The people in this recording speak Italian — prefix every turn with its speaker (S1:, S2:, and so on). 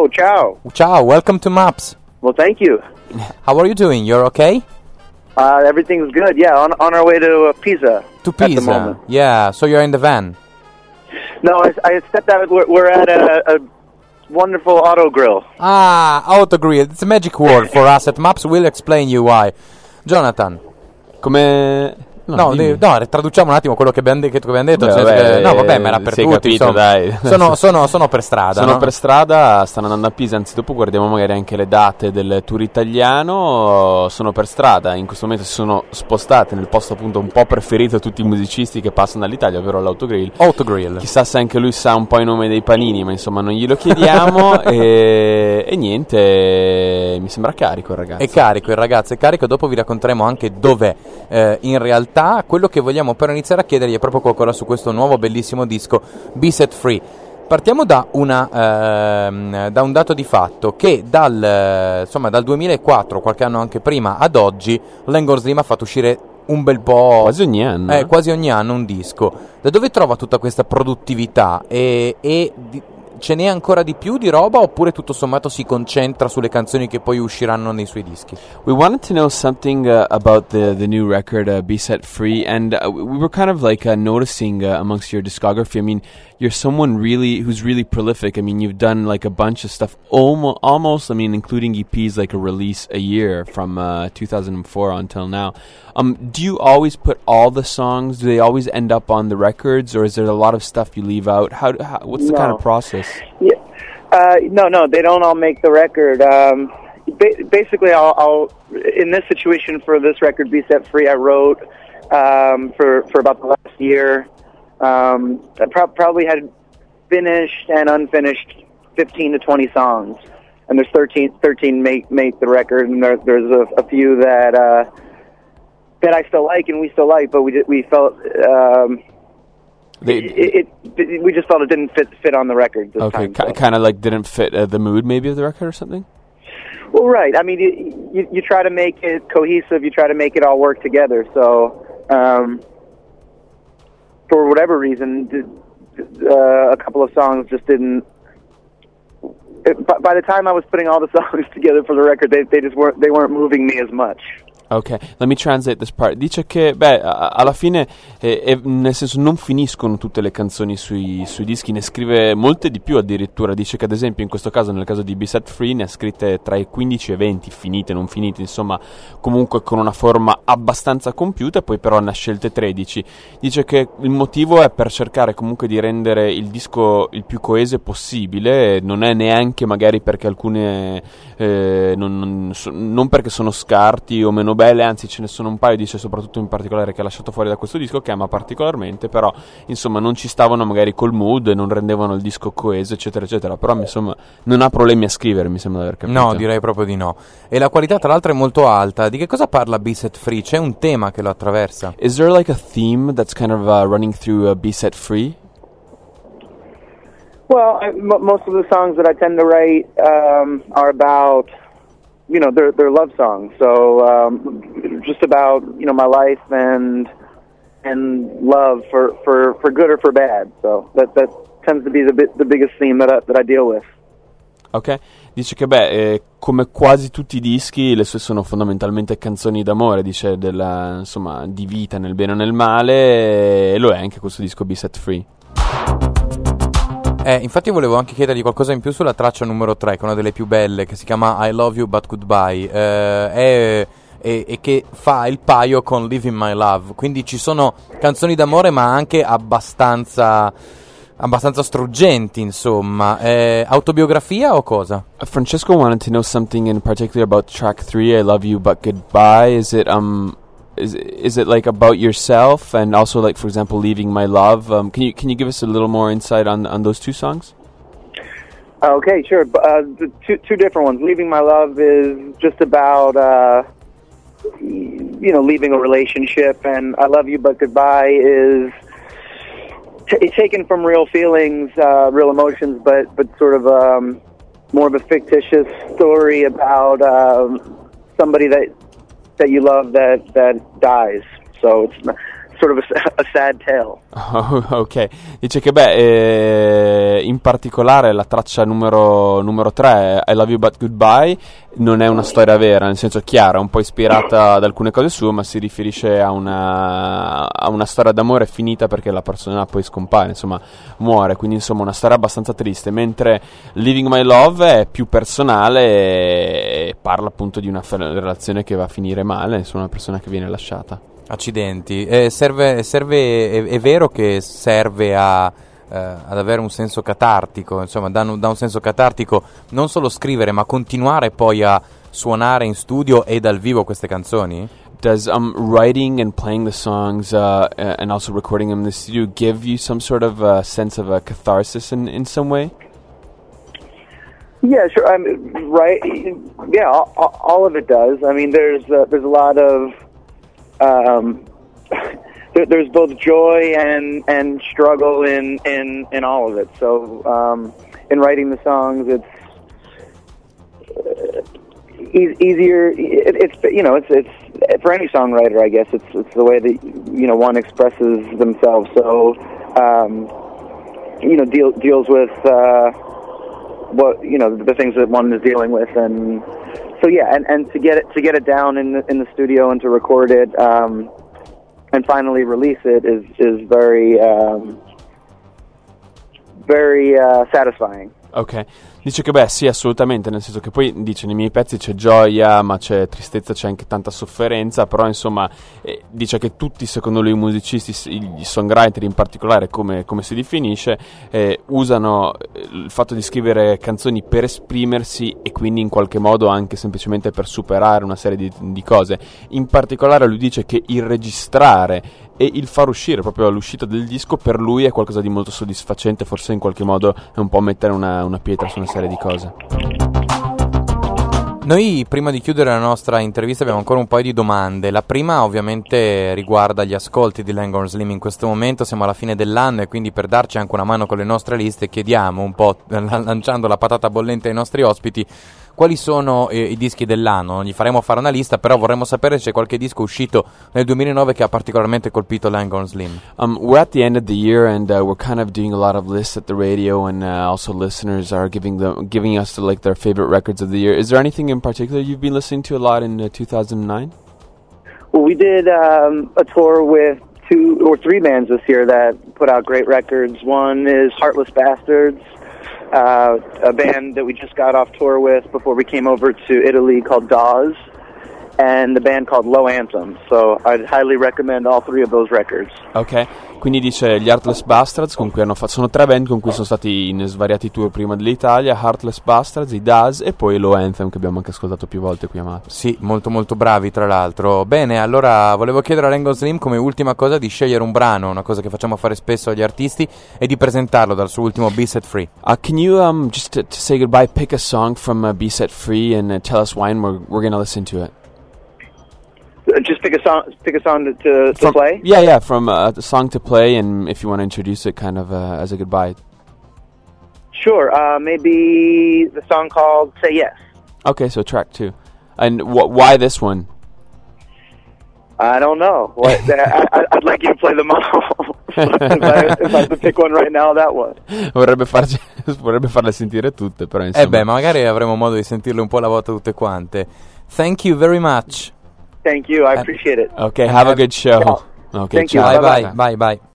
S1: ciao.
S2: Ciao, welcome to Maps.
S1: Well, thank you.
S2: How are you doing? You're okay?
S1: Everything's good, yeah, on our way to Pisa.
S2: To
S1: at the
S2: Pisa,
S1: moment.
S2: yeah, so you're in the van.
S1: No, I stepped out, we're at a wonderful auto grill.
S2: Ah, auto grill, it's a magic word for us at Maps, we'll explain you why. Jonathan.
S3: Come...
S2: No, traduciamo un attimo quello che abbiamo detto.
S3: Vabbè,
S2: No, vabbè, ma era per tutti,
S3: capito,
S2: insomma.
S3: dai.
S2: Sono per strada.
S3: Sono
S2: no?
S3: per strada, stanno andando a Pisa, anzi dopo guardiamo magari anche le date del tour italiano. Sono per strada, in questo momento si sono spostate nel posto appunto un po' preferito a tutti i musicisti che passano dall'Italia, ovvero l'Autogrill.
S2: Autogrill.
S3: Chissà se anche lui sa un po' i nomi dei panini, ma insomma non glielo chiediamo. e niente, mi sembra carico il ragazzo.
S2: È carico, dopo vi racconteremo anche dov'è in realtà. Quello che vogliamo però iniziare a chiedergli è proprio qualcosa su questo nuovo bellissimo disco Be Set Free. Partiamo da un dato di fatto che dal 2004, qualche anno anche prima, ad oggi L'Angor Slim ha fatto uscire un bel po'...
S3: Quasi ogni anno.
S2: Quasi ogni anno un disco. Da dove trova tutta questa produttività? Ce n'è ancora di più di roba oppure tutto sommato si concentra sulle canzoni che poi usciranno nei suoi dischi?
S3: We wanted to know something about the new record, Be Set Free, and we were kind of like noticing amongst your discography. I mean, you're someone who's really prolific. I mean, you've done like a bunch of stuff, almost. I mean, including EPs, like a release a year from 2004 until now. Do you always put all the songs? Do they always end up on the records, or is there a lot of stuff you leave out? What's the kind of process?
S1: Yeah. No, they don't all make the record. Basically, I'll in this situation for this record, Be Set Free, I wrote for about the last year. I probably had finished and unfinished 15 to 20 songs, and there's 13 make the record, and there's a few that I still like and we still like, but we felt we just felt it didn't fit on the record this time.
S3: Okay, kind of like didn't fit the mood maybe of the record or something?
S1: Well, right. I mean, you try to make it cohesive. You try to make it all work together. So, for whatever reason, a couple of songs just didn't. By the time I was putting all the songs together for the record, they weren't moving me as much.
S3: Ok, let me translate this part. Dice che, alla fine, nel senso, non finiscono tutte le canzoni sui dischi, ne scrive molte di più addirittura. Dice che, ad esempio, in questo caso, nel caso di Be Set Free, ne ha scritte tra i 15 e 20, finite, non finite, insomma, comunque con una forma abbastanza compiuta, e poi però ne ha scelte 13. Dice che il motivo è per cercare comunque di rendere il disco il più coeso possibile, non è neanche magari perché alcune, non perché sono scarti o meno belle, anzi ce ne sono un paio, dice soprattutto in particolare, che ha lasciato fuori da questo disco, che ama particolarmente, però insomma non ci stavano magari col mood, non rendevano il disco coeso, eccetera eccetera, però insomma non ha problemi a scrivere, mi sembra di aver capito.
S2: No, direi proprio di no. E la qualità tra l'altro è molto alta. Di che cosa parla Be Set Free? C'è un tema che lo attraversa?
S3: Is there like a theme that's kind of running through Be Set Free?
S1: Well, most of the songs that I tend to write are about, they're love songs. So just about my life and love for good or for bad. So that tends to be the biggest theme that I deal with.
S3: Ok, dice che come quasi tutti i dischi, le sue sono fondamentalmente canzoni d'amore, dice insomma, di vita nel bene o nel male, e lo è anche questo disco Be Set Free.
S2: Infatti volevo anche chiedergli qualcosa in più sulla traccia numero 3, che è una delle più belle, che si chiama I Love You But Goodbye, e che fa il paio con Living My Love, quindi ci sono canzoni d'amore ma anche abbastanza struggenti, insomma. Autobiografia o cosa?
S3: Francesco wanted to know something in particular about track 3, I Love You But Goodbye. Is it Is it like about yourself and also like, for example, Leaving My Love? Can you give us a little more insight on those two songs?
S1: Okay, sure. The two different ones. Leaving My Love is just about leaving a relationship, and I Love You But Goodbye is taken from real feelings, real emotions, but sort of more of a fictitious story about somebody that you love that dies. So it's sort of a sad tale.
S3: Oh, ok, dice che in particolare la traccia numero 3, I Love You But Goodbye, non è una storia vera, nel senso chiara, un po' ispirata ad alcune cose sue, ma si riferisce a una storia d'amore finita perché la persona poi scompare, insomma muore, quindi insomma una storia abbastanza triste, mentre Living My Love è più personale e parla appunto di una relazione che va a finire male, insomma una persona che viene lasciata.
S2: Accidenti, è vero che serve ad avere un senso catartico, insomma dà un senso catartico non solo scrivere ma continuare poi a suonare in studio e dal vivo queste canzoni?
S3: Does writing and playing the songs and also recording them in the studio give you some sort of sense of a catharsis in some way?
S1: Yeah, sure. I mean, right? Yeah, all of it does. I mean, there's a lot of there's both joy and struggle in all of it. So in writing the songs, it's easier. It's for any songwriter, I guess. It's the way that one expresses themselves. So deals with what the things that one is dealing with, and so yeah, and to get it down in the studio and to record it and finally release it is very satisfying.
S3: Ok, dice che sì, assolutamente, nel senso che poi dice nei miei pezzi c'è gioia, ma c'è tristezza, c'è anche tanta sofferenza, però insomma dice che tutti, secondo lui, i musicisti, gli songwriter in particolare, come si definisce, usano il fatto di scrivere canzoni per esprimersi e quindi in qualche modo anche semplicemente per superare una serie di cose. In particolare lui dice che il registrare e il far uscire proprio l'uscita del disco per lui è qualcosa di molto soddisfacente, forse in qualche modo è un po' mettere una pietra su una serie di cose.
S2: Noi prima di chiudere la nostra intervista abbiamo ancora un paio di domande. La prima ovviamente riguarda gli ascolti di Langholm Slim in questo momento, siamo alla fine dell'anno e quindi per darci anche una mano con le nostre liste chiediamo un po', lanciando la patata bollente ai nostri ospiti, quali sono i dischi dell'anno. Non gli faremo fare una lista, però vorremmo sapere se c'è qualche disco uscito nel 2009 che ha particolarmente colpito Langholm Slim.
S3: We're at the end of the year and we're kind of doing a lot of lists at the radio, and also listeners are giving us like their favorite records of the year. Is there anything in particular you've been listening to a lot in 2009?
S1: Well, we did a tour with 2 or 3 bands this year that put out great records. One is Heartless Bastards, a band that we just got off tour with before we came over to Italy called Dawes, and the band called Low Anthem. So I'd highly recommend all 3 of those records.
S3: Ok, quindi dice gli Heartless Bastards, con cui sono 3 band con cui sono stati in svariati tour prima dell'Italia: Heartless Bastards, i Dawes e poi Low Anthem, che abbiamo anche ascoltato più volte qui a Mappa.
S2: Sì, molto molto bravi tra l'altro. Bene, allora volevo chiedere a Langholm Slim come ultima cosa di scegliere un brano, una cosa che facciamo fare spesso agli artisti, e di presentarlo dal suo ultimo Be Set Free.
S3: Can you just to say goodbye, pick a song from Be Set Free and tell us why, and we're gonna listen to it.
S1: Just pick a song to play?
S3: Yeah, from a song to play, and if you want to introduce it kind of as a goodbye.
S1: Sure, maybe the song called Say Yes.
S3: Okay, so track 2. And why this one?
S1: I don't know. I'd like you to play them all. if I had to pick one right now, that one.
S3: Vorrebbe farle sentire tutte, però insomma.
S2: Magari avremo modo di sentirle un po' alla volta tutte quante. Thank you very much.
S1: Thank you, I appreciate it.
S3: Okay, have a good show.
S1: Yeah.
S3: Okay,
S1: Thank you.
S3: ciao.
S2: Bye.